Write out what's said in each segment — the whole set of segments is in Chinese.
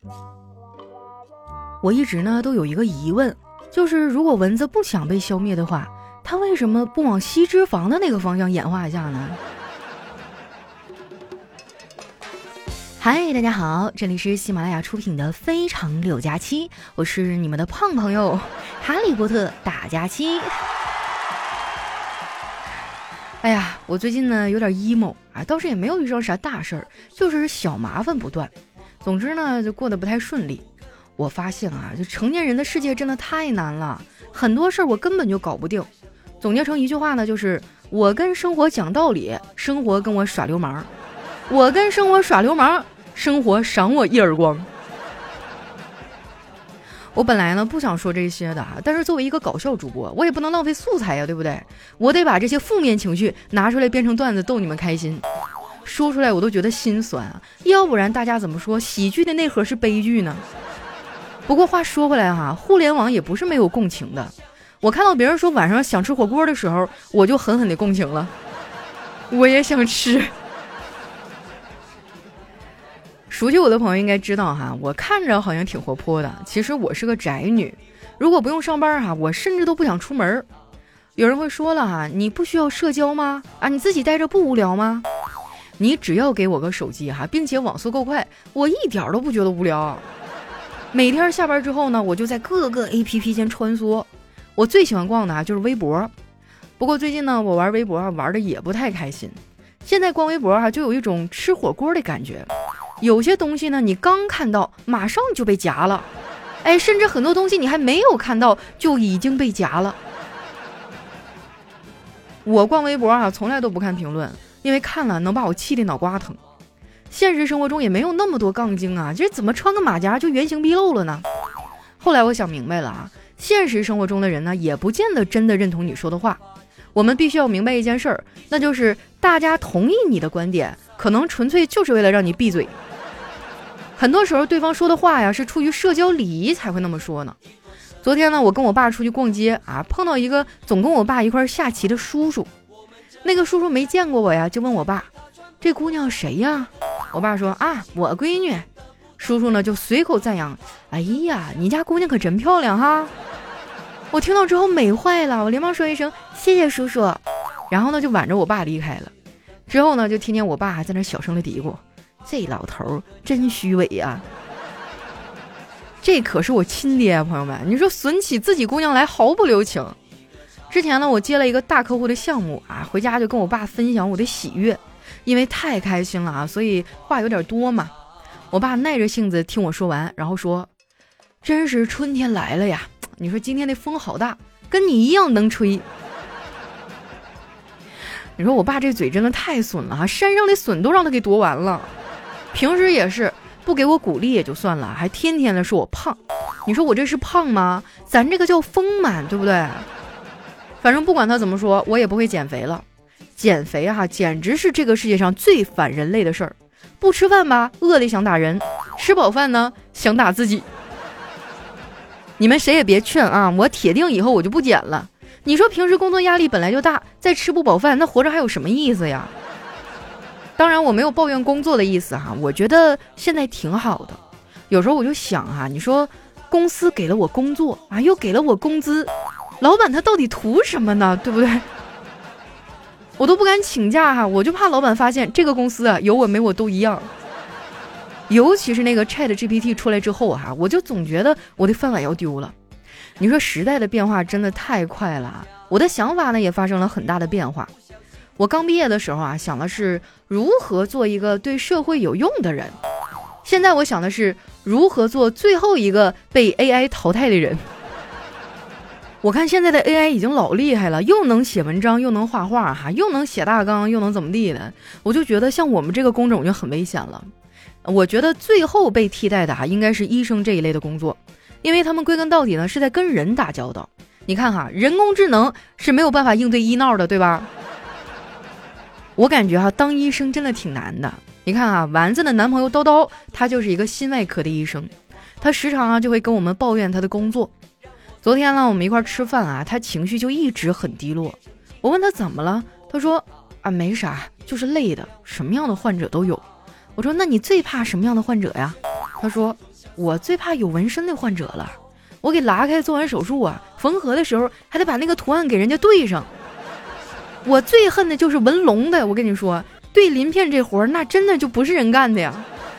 我一直呢都有一个疑问，就是如果蚊子不想被消灭的话，它为什么不往吸脂肪的那个方向演化一下呢？嗨，大家好，这里是喜马拉雅出品的非常六加七，我是你们的胖朋友哈利波特大加七。哎呀，我最近呢有点 emo 啊，倒是也没有遇上啥大事儿，就是小麻烦不断。总之呢，就过得不太顺利。我发现啊，就成年人的世界真的太难了，很多事儿我根本就搞不定。总结成一句话呢，就是我跟生活讲道理，生活跟我耍流氓；我跟生活耍流氓，生活赏我一耳光。我本来呢不想说这些的，但是作为一个搞笑主播，我也不能浪费素材呀，对不对？我得把这些负面情绪拿出来编成段子逗你们开心。说出来我都觉得心酸啊，要不然大家怎么说喜剧的内核是悲剧呢？不过话说回来哈，互联网也不是没有共情的。我看到别人说晚上想吃火锅的时候，我就狠狠的共情了，我也想吃。熟悉我的朋友应该知道哈，我看着好像挺活泼的，其实我是个宅女。如果不用上班哈，我甚至都不想出门。有人会说了哈，你不需要社交吗？啊，你自己待着不无聊吗？你只要给我个手机哈，并且网速够快，我一点都不觉得无聊。每天下班之后呢，我就在各个 APP 间穿梭。我最喜欢逛的就是微博。不过最近呢，我玩微博玩的也不太开心。现在逛微博就有一种吃火锅的感觉。有些东西呢，你刚看到马上就被夹了，甚至很多东西你还没有看到就已经被夹了。我逛微博从来都不看评论，因为看了能把我气得脑瓜疼。现实生活中也没有那么多杠精啊，这怎么穿个马甲就原形毕露了呢？后来我想明白了啊，现实生活中的人呢，也不见得真的认同你说的话。我们必须要明白一件事儿，那就是大家同意你的观点，可能纯粹就是为了让你闭嘴。很多时候对方说的话呀，是出于社交礼仪才会那么说呢。昨天呢，我跟我爸出去逛街啊，碰到一个总跟我爸一块下棋的叔叔。那个叔叔没见过我呀，就问我爸，这姑娘谁呀？我爸说啊，我闺女。叔叔呢就随口赞扬，哎呀，你家姑娘可真漂亮哈。我听到之后美坏了，我连忙说一声谢谢叔叔，然后呢就挽着我爸离开了。之后呢就听见我爸还在那小声的嘀咕，这老头真虚伪呀。这可是我亲爹啊，朋友们，你说损起自己姑娘来毫不留情。之前呢我接了一个大客户的项目啊，回家就跟我爸分享我的喜悦，因为太开心了啊，所以话有点多嘛。我爸耐着性子听我说完，然后说，真是春天来了呀，你说今天的风好大，跟你一样能吹。你说我爸这嘴真的太损了哈，山上的笋都让他给夺完了。平时也是不给我鼓励也就算了，还天天的说我胖。你说我这是胖吗？咱这个叫丰满，对不对？反正不管他怎么说，我也不会减肥了。减肥简直是这个世界上最反人类的事儿。不吃饭吧，饿得想打人；吃饱饭呢，想打自己。你们谁也别劝啊，我铁定以后我就不减了。你说平时工作压力本来就大，再吃不饱饭，那活着还有什么意思呀？当然我没有抱怨工作的意思我觉得现在挺好的。有时候我就想你说公司给了我工作又给了我工资，老板他到底图什么呢？对不对？我都不敢请假我就怕老板发现这个公司有我没我都一样。尤其是那个 ChatGPT 出来之后我就总觉得我的饭碗要丢了。你说时代的变化真的太快了我的想法呢也发生了很大的变化。我刚毕业的时候想的是如何做一个对社会有用的人，现在我想的是如何做最后一个被 AI 淘汰的人。我看现在的 AI 已经老厉害了，又能写文章，又能画画又能写大纲，又能怎么地的，我就觉得像我们这个工种就很危险了。我觉得最后被替代的应该是医生这一类的工作，因为他们归根到底呢是在跟人打交道。你看人工智能是没有办法应对医闹的，对吧？我感觉当医生真的挺难的。你看丸子的男朋友叨叨，他就是一个心外科的医生，他时常就会跟我们抱怨他的工作。昨天呢我们一块吃饭他情绪就一直很低落。我问他怎么了，他说没啥，就是累的，什么样的患者都有。我说那你最怕什么样的患者呀？ 他说我最怕有纹身的患者了，我给拉开做完手术啊，缝合的时候还得把那个图案给人家对上。我最恨的就是纹龙的，我跟你说，对鳞片这活那真的就不是人干的呀。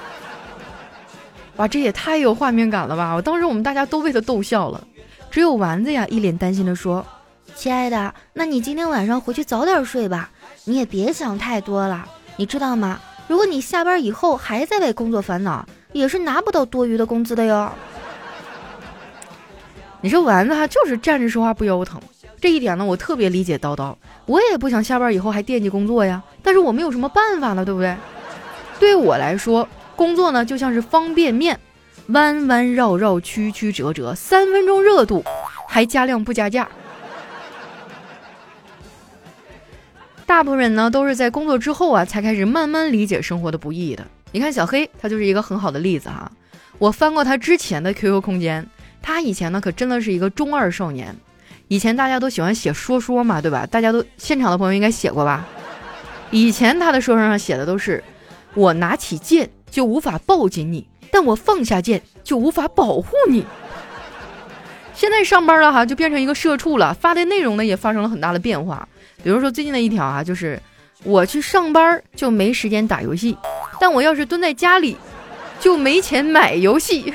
哇，这也太有画面感了吧！当时我们大家都被他逗笑了，只有丸子呀一脸担心的说，亲爱的，那你今天晚上回去早点睡吧，你也别想太多了，你知道吗？如果你下班以后还在为工作烦恼，也是拿不到多余的工资的哟。你说丸子哈就是站着说话不腰疼，这一点呢我特别理解叨叨，我也不想下班以后还惦记工作呀，但是我们有什么办法呢，对不对？对我来说，工作呢就像是方便面，弯弯绕绕曲曲折折，3分钟热度，还加量不加价。大部分人呢都是在工作之后啊才开始慢慢理解生活的不易的。你看小黑他就是一个很好的例子哈。我翻过他之前的 QQ 空间，他以前呢可真的是一个中二少年。以前大家都喜欢写说嘛，对吧？大家都现场的朋友应该写过吧。以前他的说上写的都是，我拿起剑就无法抱紧你，但我放下剑就无法保护你。现在上班了哈，就变成一个社畜了，发的内容呢也发生了很大的变化。比如说最近的一条啊，就是我去上班就没时间打游戏，但我要是蹲在家里就没钱买游戏。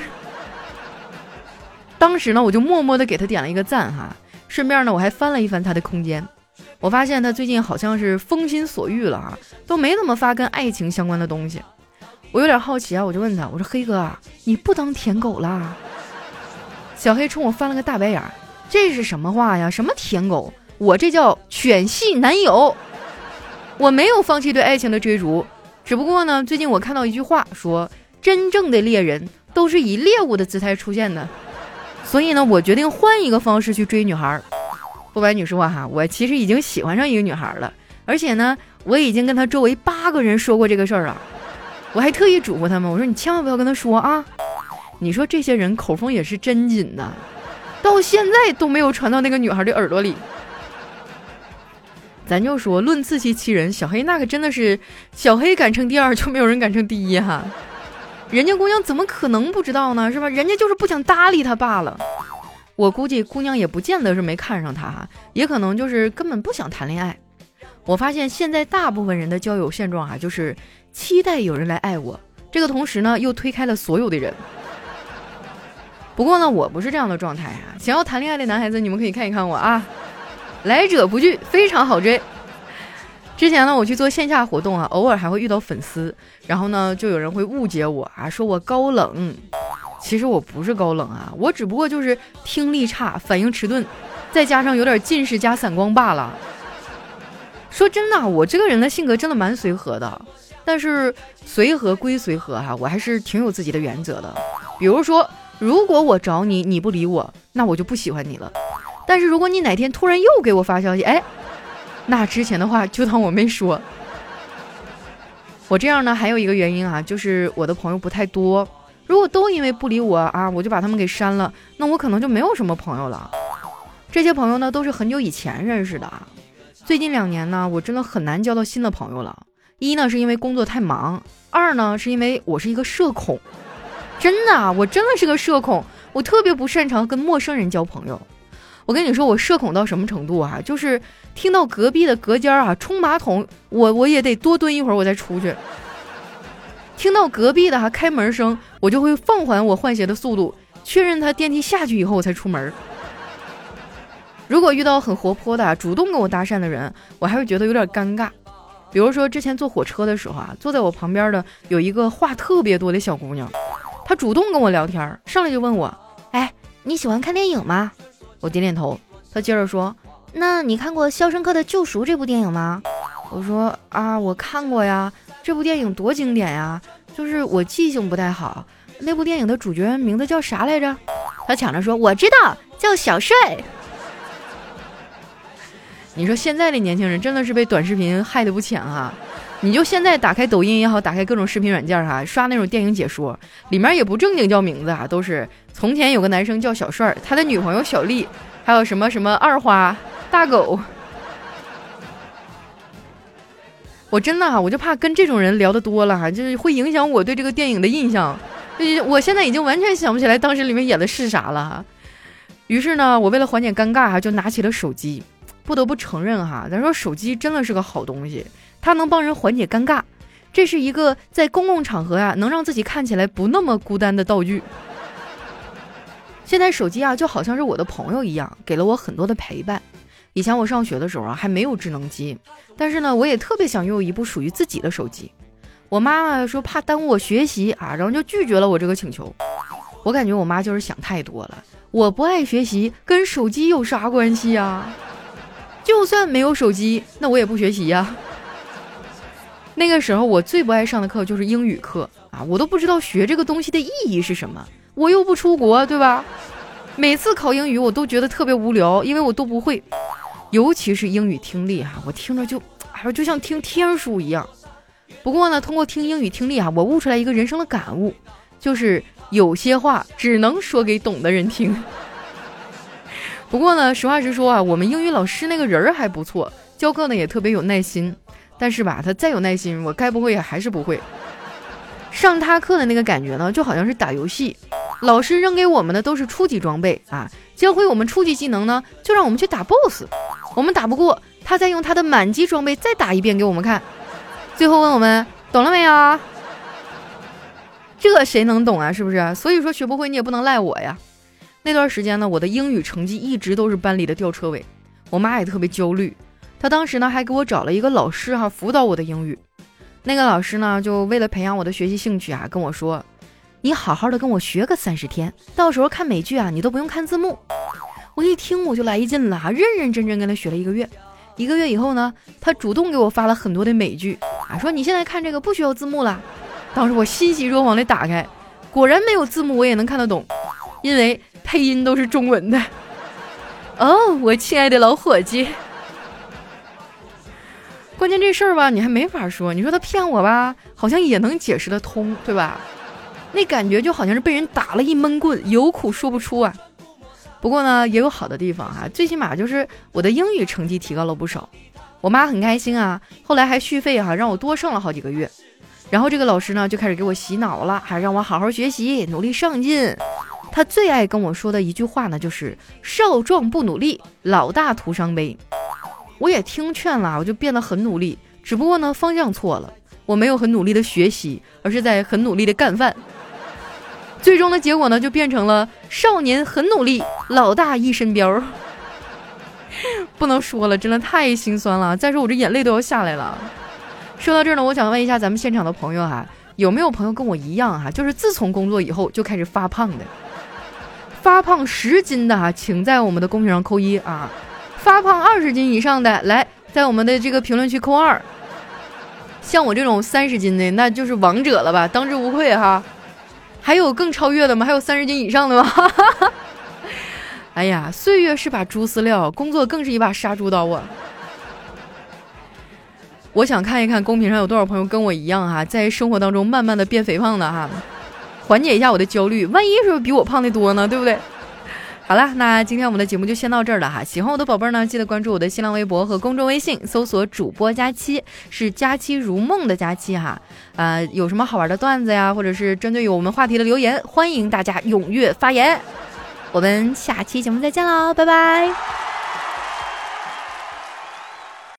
当时呢我就默默的给他点了一个赞哈，顺便呢我还翻了一翻他的空间，我发现他最近好像是风心所欲了啊，都没怎么发跟爱情相关的东西。我有点好奇啊，我就问他，我说黑哥啊，你不当舔狗啦？小黑冲我翻了个大白眼，这是什么话呀？什么舔狗？我这叫犬系男友。我没有放弃对爱情的追逐，只不过呢最近我看到一句话说，真正的猎人都是以猎物的姿态出现的，所以呢我决定换一个方式去追女孩。不瞒你说哈，我其实已经喜欢上一个女孩了，而且呢我已经跟她周围8个人说过这个事儿了。我还特意嘱咐他们，我说你千万不要跟她说啊。你说这些人口风也是真紧呐，到现在都没有传到那个女孩的耳朵里。咱就说论自欺欺人，小黑那可真的是，小黑敢称第2就没有人敢称第1哈。人家姑娘怎么可能不知道呢，是吧？人家就是不想搭理他罢了。我估计姑娘也不见得是没看上他哈，也可能就是根本不想谈恋爱。我发现现在大部分人的交友现状啊，就是期待有人来爱我，这个同时呢又推开了所有的人。不过呢我不是这样的状态啊，想要谈恋爱的男孩子你们可以看一看我啊，来者不拒，非常好追。之前呢我去做线下活动啊，偶尔还会遇到粉丝，然后呢就有人会误解我啊，说我高冷。其实我不是高冷啊，我只不过就是听力差，反应迟钝，再加上有点近视加散光罢了。说真的，我这个人的性格真的蛮随和的，但是随和归随和哈，我还是挺有自己的原则的。比如说如果我找你你不理我，那我就不喜欢你了。但是如果你哪天突然又给我发消息，那之前的话就当我没说。我这样呢还有一个原因啊，就是我的朋友不太多，如果都因为不理我啊，我就把他们给删了，那我可能就没有什么朋友了。这些朋友呢都是很久以前认识的啊，最近2年呢我真的很难交到新的朋友了。一呢是因为工作太忙，二呢是因为我是一个社恐。真的啊，我真的是个社恐，我特别不擅长跟陌生人交朋友。我跟你说我社恐到什么程度啊，就是听到隔壁的隔间啊冲马桶，我也得多蹲一会儿我再出去。听到隔壁的开门声，我就会放缓我换鞋的速度，确认他电梯下去以后我才出门。如果遇到很活泼的主动跟我搭讪的人，我还会觉得有点尴尬。比如说之前坐火车的时候啊，坐在我旁边的有一个话特别多的小姑娘，她主动跟我聊天，上来就问我，你喜欢看电影吗？我点点头。她接着说，那你看过《肖申克的救赎》这部电影吗？我说啊，我看过呀，这部电影多经典呀，就是我记性不太好。那部电影的主角名字叫啥来着？她抢着说，我知道，叫小帅。你说现在的年轻人真的是被短视频害得不浅哈。你就现在打开抖音也好，打开各种视频软件哈，刷那种电影解说，里面也不正经叫名字啊，都是从前有个男生叫小帅，他的女朋友小丽，还有什么什么二花大狗。我真的我就怕跟这种人聊得多了就是会影响我对这个电影的印象， 我现在已经完全想不起来当时里面演的是啥了哈。于是呢，我为了缓解尴尬哈，就拿起了手机。不得不承认哈，咱说手机真的是个好东西，它能帮人缓解尴尬，这是一个在公共场合能让自己看起来不那么孤单的道具。现在手机就好像是我的朋友一样，给了我很多的陪伴。以前我上学的时候还没有智能机，但是呢，我也特别想拥有一部属于自己的手机。我妈说怕耽误我学习然后就拒绝了我这个请求。我感觉我妈就是想太多了，我不爱学习跟手机有啥关系呀？就算没有手机，那我也不学习呀。那个时候我最不爱上的课就是英语课我都不知道学这个东西的意义是什么，我又不出国，对吧？每次考英语我都觉得特别无聊，因为我都不会，尤其是英语听力我听着就像听天书一样。不过呢，通过听英语听力我悟出来一个人生的感悟，就是有些话只能说给懂的人听。不过呢，实话实说我们英语老师那个人还不错，教课呢也特别有耐心。但是吧，他再有耐心，我该不会也还是不会。上他课的那个感觉呢，就好像是打游戏，老师扔给我们的都是初级装备教会我们初级技能呢，就让我们去打 BOSS。我们打不过，他再用他的满级装备再打一遍给我们看，最后问我们懂了没有？这谁能懂是不是？所以说学不会你也不能赖我呀。那段时间呢，我的英语成绩一直都是班里的吊车尾，我妈也特别焦虑。她当时呢还给我找了一个老师辅导我的英语。那个老师呢就为了培养我的学习兴趣跟我说，你好好的跟我学个30天，到时候看美剧你都不用看字幕。我一听我就来劲了认认真真跟他学了1个月。1个月以后呢，他主动给我发了很多的美剧说你现在看这个不需要字幕了。当时我欣喜若狂的打开，果然没有字幕我也能看得懂，因为配音都是中文的。我亲爱的老伙计。关键这事儿吧，你还没法说，你说他骗我吧，好像也能解释得通，对吧？那感觉就好像是被人打了一闷棍，有苦说不出不过呢，也有好的地方最起码就是我的英语成绩提高了不少。我妈很开心后来还续费让我多上了好几个月。然后这个老师呢就开始给我洗脑了，还让我好好学习，努力上进。他最爱跟我说的一句话呢，就是少壮不努力，老大徒伤悲。我也听劝了，我就变得很努力，只不过呢方向错了，我没有很努力的学习，而是在很努力的干饭。最终的结果呢就变成了少年很努力，老大一身膘。不能说了，真的太心酸了，再说我这眼泪都要下来了。说到这儿呢，我想问一下咱们现场的朋友有没有朋友跟我一样就是自从工作以后就开始发胖的？发胖10斤的请在我们的公屏上扣1发胖20斤以上的来在我们的这个评论区扣2。像我这种30斤的那就是王者了吧，当之无愧还有更超越的吗？还有30斤以上的吗？哎呀，岁月是把猪饲料，工作更是一把杀猪刀我想看一看公屏上有多少朋友跟我一样在生活当中慢慢的变肥胖的缓解一下我的焦虑，万一是比我胖的多呢，对不对？好了，那今天我们的节目就先到这儿了喜欢我的宝贝呢，记得关注我的新浪微博和公众微信，搜索主播佳期，是佳期如梦的佳期有什么好玩的段子呀，或者是针对于我们话题的留言，欢迎大家踊跃发言。我们下期节目再见喽，拜拜。